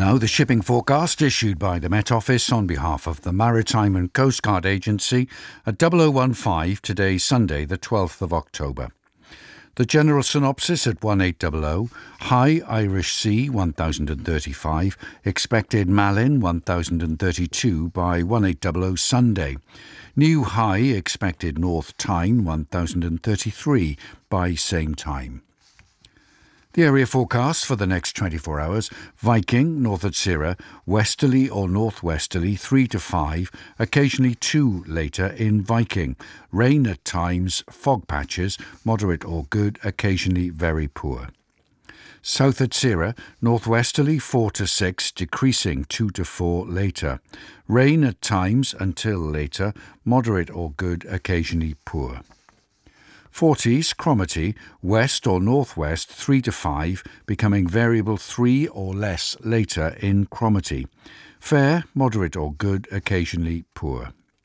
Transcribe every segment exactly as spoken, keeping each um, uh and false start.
Now, the shipping forecast issued by the Met Office on behalf of the Maritime and Coast Guard Agency at double oh one five today, Sunday, the twelfth of October. The general synopsis at eighteen hundred, high Irish Sea one thousand thirty-five, expected Malin one thousand thirty-two by eighteen hundred Sunday. New high expected North Tyne one thousand thirty-three by same time. The area forecast for the next twenty-four hours: Viking, north at Sirrah, westerly or northwesterly three to five, occasionally two later in Viking. Rain at times, fog patches, moderate or good, occasionally very poor. South at Sirrah, northwesterly four to six, decreasing two to four later. Rain at times until later, moderate or good, occasionally poor. Forties, Cromarty, west or northwest three to five, becoming variable three or less later in Cromarty. Fair, moderate or good, occasionally poor.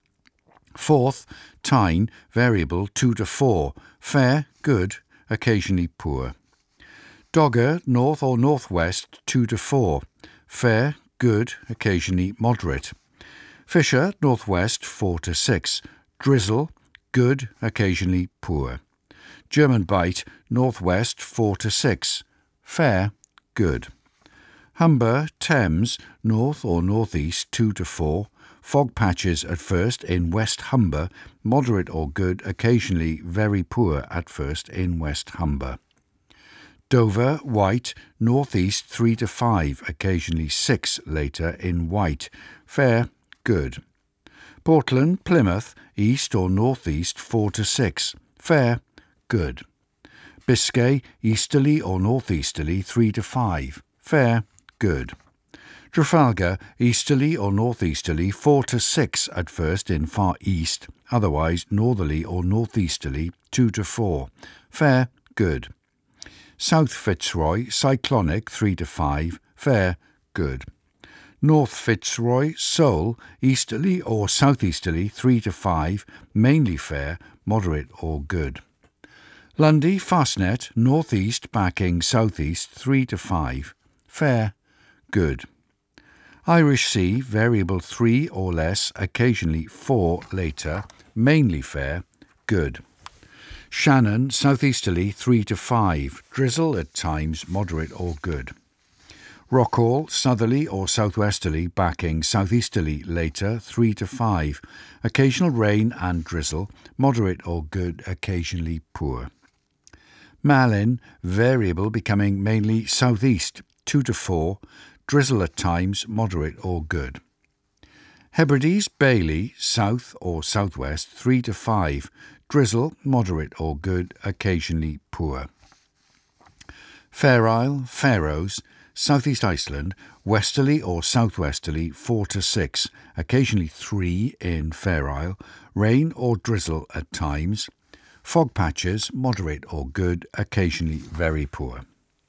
Forth, Tyne, variable two to four, fair, good, occasionally poor. Dogger, north or northwest two to four, fair, good, occasionally moderate. Fisher, northwest four to six, drizzle, good, occasionally poor. German Bight, northwest four to six, fair, good. Humber, Thames, north or northeast two to four, fog patches at first in West Humber, moderate or good, occasionally very poor at first in West Humber. Dover, White, northeast three to five, occasionally six later in White, fair, good. Portland, Plymouth, east or northeast four to six, fair, good. Biscay, easterly or northeasterly three to five, fair, good. Trafalgar, easterly or northeasterly four to six at first in far east, otherwise northerly or northeasterly two to four, fair, good. South Fitzroy, cyclonic three to five, fair, good. North Fitzroy, Seoul, easterly or southeasterly three to five, mainly fair, moderate or good. Lundy, Fastnet, northeast backing southeast three to five, fair, good. Irish Sea, variable three or less, occasionally four later, mainly fair, good. Shannon, southeasterly three to five, drizzle at times, moderate or good. Rockall, southerly or southwesterly, backing southeasterly later three to five, occasional rain and drizzle, moderate or good, occasionally poor. Malin, variable becoming mainly southeast two to four, drizzle at times, moderate or good. Hebrides, Bailey, south or southwest three to five, drizzle, moderate or good, occasionally poor. Fair Isle, Faroes, Southeast Iceland, westerly or southwesterly four to six, occasionally three in Fair Isle, rain or drizzle at times. Fog patches, moderate or good, occasionally very poor.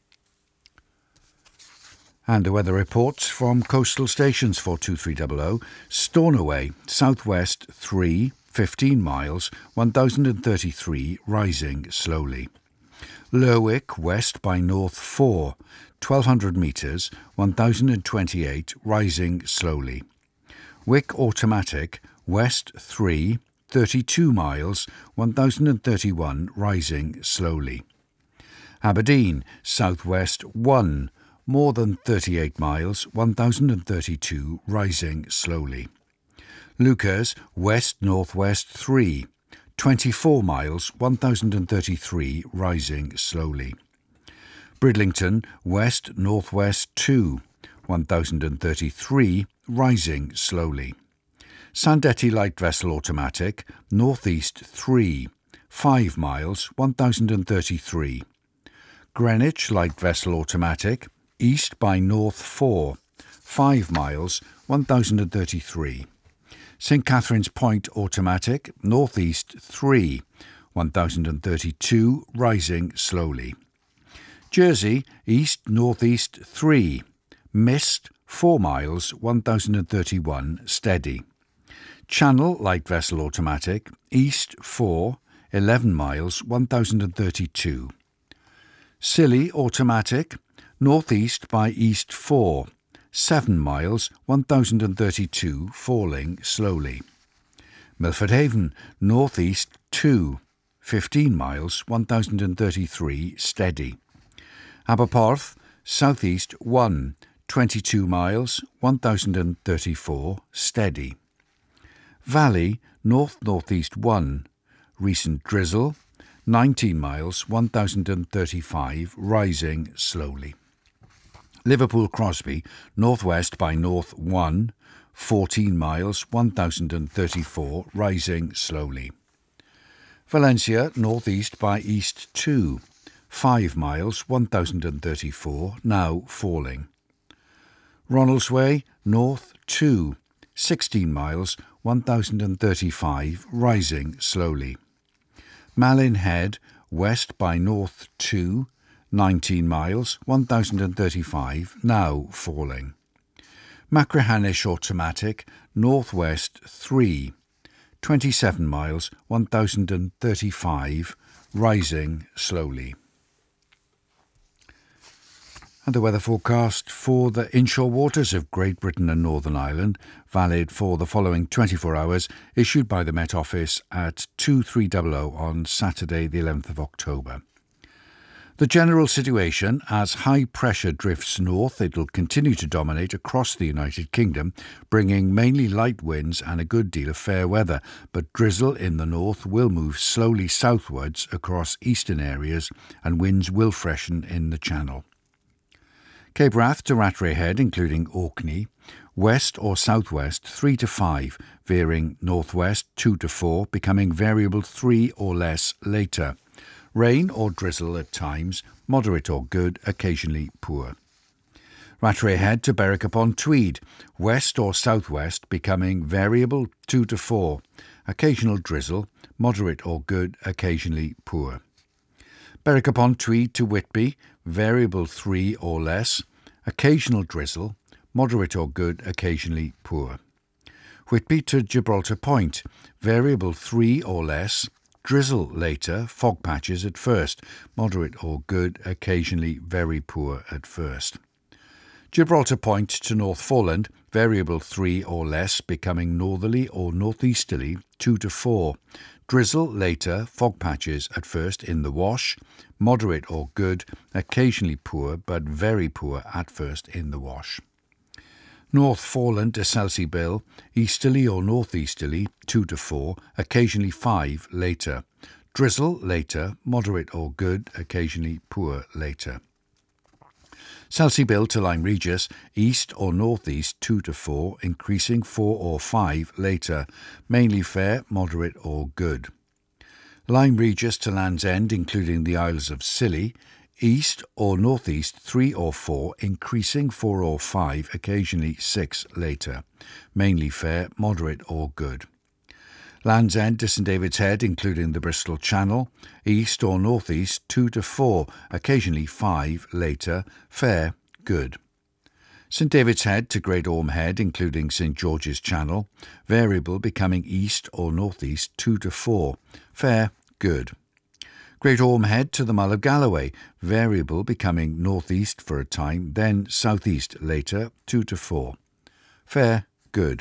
And the weather reports from coastal stations for two three hundred. Stornoway, southwest three, fifteen miles, one thousand thirty-three, rising slowly. Lerwick, west by north four, twelve hundred metres, one thousand twenty-eight, rising slowly. Wick Automatic, west three, thirty-two miles, one thousand thirty-one, rising slowly. Aberdeen, southwest one, more than thirty-eight miles, one thousand thirty-two, rising slowly. Lucas, west-northwest three, twenty-four miles, one thousand thirty-three, rising slowly. Bridlington, west-northwest two, one thousand thirty-three, rising slowly. Sandetti Light Vessel Automatic, northeast three, five miles, one thousand thirty-three. Greenwich Light Vessel Automatic, east by north four, five miles, one thousand thirty-three. Saint Catherine's Point Automatic, northeast three, one thousand thirty-two, rising slowly. Jersey, east-northeast three, mist four miles, one thousand thirty-one, steady. Channel Light Vessel Automatic, east four, eleven miles, one thousand thirty-two. Scilly Automatic, northeast by east four, seven miles, one thousand thirty-two, falling slowly. Milford Haven, northeast two, fifteen miles, one thousand thirty-three, steady. Aberporth, southeast one, twenty-two miles, one thousand thirty-four, steady. Valley, north-northeast one, recent drizzle, nineteen miles, one thousand thirty-five, rising slowly. Liverpool Crosby, northwest by north one, fourteen miles, one thousand thirty-four, rising slowly. Valencia, northeast by east two, five miles, one thousand thirty-four, now falling. Ronaldsway, north two, sixteen miles, one thousand thirty-five, rising slowly. Malin Head, west by north two, nineteen miles, one thousand thirty-five, now falling. Machrihanish Automatic, northwest three, twenty-seven miles, one thousand thirty-five, rising slowly. And the weather forecast for the inshore waters of Great Britain and Northern Ireland, valid for the following twenty-four hours, issued by the Met Office at two three hundred on Saturday the eleventh of October. The general situation, as high pressure drifts north, it will continue to dominate across the United Kingdom, bringing mainly light winds and a good deal of fair weather, but drizzle in the north will move slowly southwards across eastern areas and winds will freshen in the Channel. Cape Wrath to Rattray Head, including Orkney, west or southwest three to five, veering northwest two to four, becoming variable three or less later. Rain or drizzle at times, moderate or good, occasionally poor. Rattray Head to Berwick upon Tweed, west or southwest, becoming variable two to four, occasional drizzle, moderate or good, occasionally poor. Berwick upon Tweed to Whitby, variable three or less, occasional drizzle, moderate or good, occasionally poor. Whitby to Gibraltar Point, variable three or less, drizzle later, fog patches at first, moderate or good, occasionally very poor at first. Gibraltar Point to North Foreland, variable three or less, becoming northerly or northeasterly two to four. Drizzle later, fog patches at first in the Wash, moderate or good, occasionally poor but very poor at first in the Wash. North Foreland to Selsey-Bill, easterly or northeasterly two to four, occasionally five later. Drizzle later, moderate or good, occasionally poor later. Selsey-Bill to Lyme Regis, east or northeast two to four, increasing four or five later, mainly fair, moderate or good. Lyme Regis to Land's End, including the Isles of Scilly, east or northeast three or four, increasing four or five, occasionally six later, mainly fair, moderate or good. Land's End to St David's Head, including the Bristol Channel, east or northeast two to four, occasionally five later, fair, good. St David's Head to Great Orme Head, including St George's Channel, variable becoming east or northeast two to four, fair, good. Great Orme Head to the Mull of Galloway, variable becoming northeast for a time, then southeast later, two to four. Fair, good.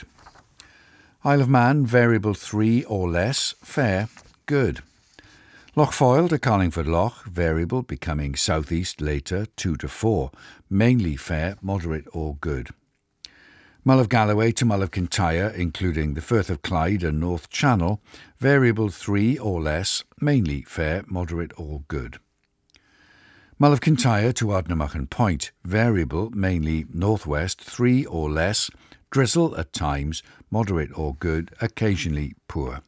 Isle of Man, variable three or less, fair, good. Loch Foyle to Carlingford Loch, variable becoming southeast later, two to four, mainly fair, moderate or good. Mull of Galloway to Mull of Kintyre, including the Firth of Clyde and North Channel, variable three or less, mainly fair, moderate or good. Mull of Kintyre to Ardnamurchan Point, variable mainly northwest three or less, drizzle at times, moderate or good, occasionally poor.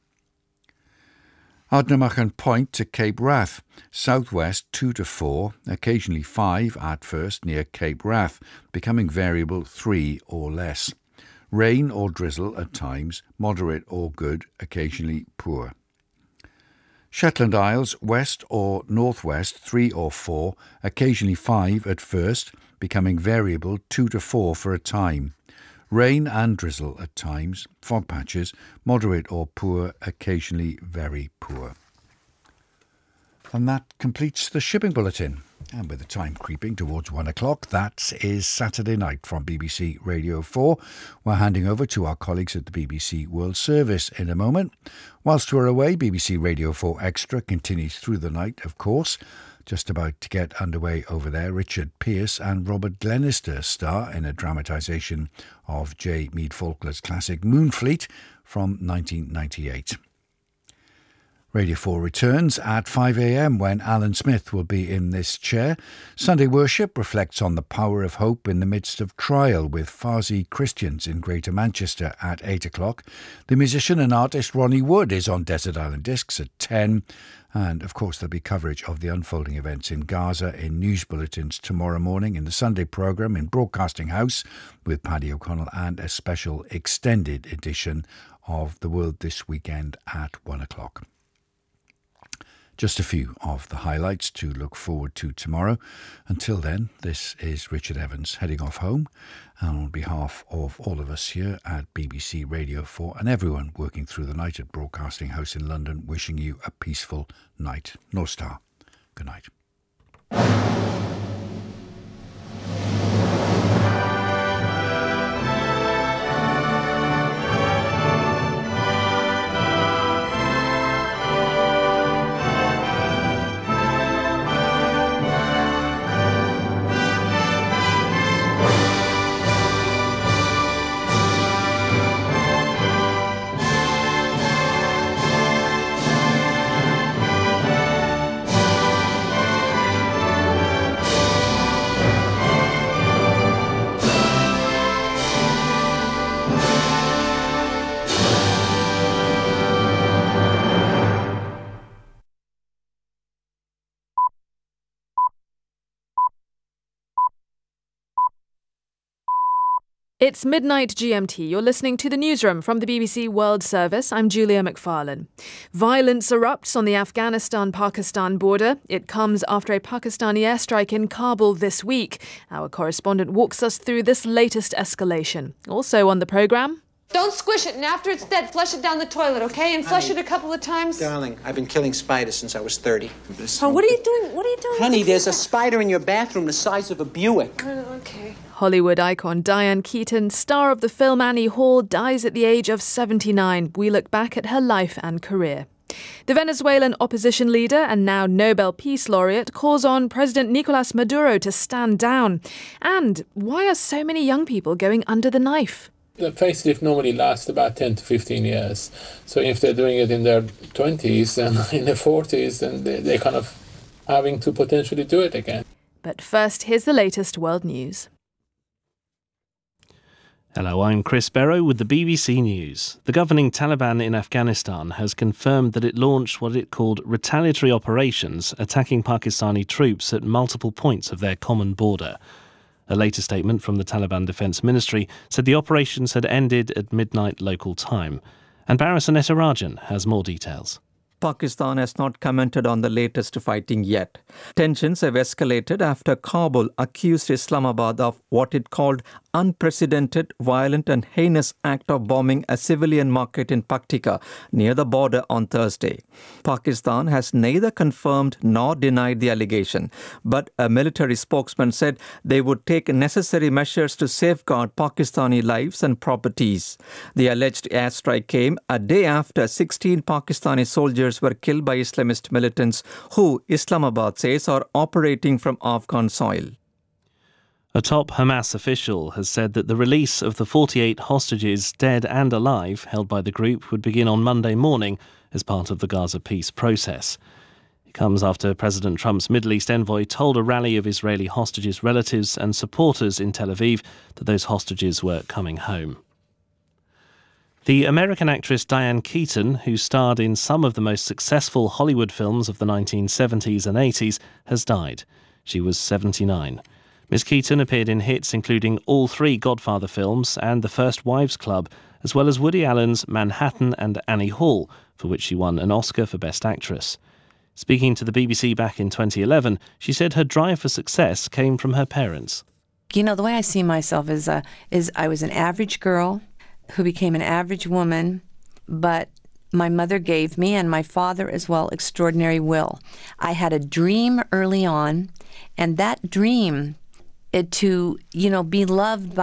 Ardnamurchan Point to Cape Wrath, southwest two to four, occasionally five at first near Cape Wrath, becoming variable three or less. Rain or drizzle at times, moderate or good, occasionally poor. Shetland Isles, west or northwest three or four, occasionally five at first, becoming variable two to four for a time. Rain and drizzle at times, fog patches, moderate or poor, occasionally very poor. And that completes the shipping bulletin. And with the time creeping towards one o'clock, that is Saturday Night from B B C Radio four. We're handing over to our colleagues at the B B C World Service in a moment. Whilst we're away, B B C Radio four Extra continues through the night, of course. Just about to get underway over there, Richard Pearce and Robert Glenister star in a dramatisation of J. Mead Faulkner's classic Moonfleet from nineteen ninety-eight. Radio four returns at five a.m. when Alan Smith will be in this chair. Sunday Worship reflects on the power of hope in the midst of trial with Farsi Christians in Greater Manchester at eight o'clock. The musician and artist Ronnie Wood is on Desert Island Discs at ten. And, of course, there'll be coverage of the unfolding events in Gaza in news bulletins tomorrow morning in the Sunday programme in Broadcasting House with Paddy O'Connell and a special extended edition of The World This Weekend at one o'clock. Just a few of the highlights to look forward to tomorrow. Until then, this is Richard Evans heading off home. And on behalf of all of us here at B B C Radio four and everyone working through the night at Broadcasting House in London, wishing you a peaceful night. North Star. Good night. It's midnight G M T. You're listening to the newsroom from the B B C World Service. I'm Julia McFarlane. Violence erupts on the Afghanistan-Pakistan border. It comes after a Pakistani airstrike in Kabul this week. Our correspondent walks us through this latest escalation. Also on the programme... Don't squish it, and after it's dead, flush it down the toilet, okay? And flush Honey, it a couple of times. Darling, I've been killing spiders since I was thirty. Oh, what are you doing? What are you doing? Honey, there's a spider in your bathroom the size of a Buick. Oh, okay. Hollywood icon Diane Keaton, star of the film Annie Hall, dies at the age of seventy-nine. We look back at her life and career. The Venezuelan opposition leader and now Nobel Peace Laureate calls on President Nicolas Maduro to stand down. And why are so many young people going under the knife? The facelift normally lasts about ten to fifteen years. So if they're doing it in their twenties and in their forties, then they, they're kind of having to potentially do it again. But first, here's the latest world news. Hello, I'm Chris Barrow with the B B C News. The governing Taliban in Afghanistan has confirmed that it launched what it called retaliatory operations, attacking Pakistani troops at multiple points of their common border. A later statement from the Taliban Defence Ministry said the operations had ended at midnight local time. And Baris Anetarajan has more details. Pakistan has not commented on the latest fighting yet. Tensions have escalated after Kabul accused Islamabad of what it called unprecedented, violent and heinous act of bombing a civilian market in Paktika near the border on Thursday. Pakistan has neither confirmed nor denied the allegation, but a military spokesman said they would take necessary measures to safeguard Pakistani lives and properties. The alleged airstrike came a day after sixteen Pakistani soldiers were killed by Islamist militants who Islamabad says are operating from Afghan soil. A top Hamas official has said that the release of the forty-eight hostages, dead and alive, held by the group would begin on Monday morning as part of the Gaza peace process. It comes after President Trump's Middle East envoy told a rally of Israeli hostages' relatives and supporters in Tel Aviv that those hostages were coming home. The American actress Diane Keaton, who starred in some of the most successful Hollywood films of the nineteen seventies and eighties, has died. She was seventy-nine. Miss Keaton appeared in hits including all three Godfather films and The First Wives Club, as well as Woody Allen's Manhattan and Annie Hall, for which she won an Oscar for Best Actress. Speaking to the B B C back in twenty eleven, she said her drive for success came from her parents. You know, the way I see myself is, uh, is I was an average girl who became an average woman, but my mother gave me, and my father as well, extraordinary will. I had a dream early on, And that dream, it, to, you know, be loved by